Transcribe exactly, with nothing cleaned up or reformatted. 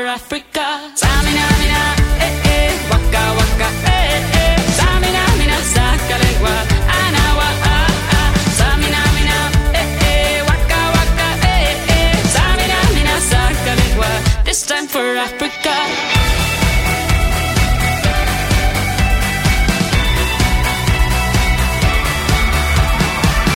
Africa. Samina, mina, eh, eh, waka, waka, eh, eh. Samina, mina, sakalegua, anawa, ah, ah. Samina, mina, eh, eh, waka, waka, eh, eh. Samina, mina, sakalegua. This time for Africa.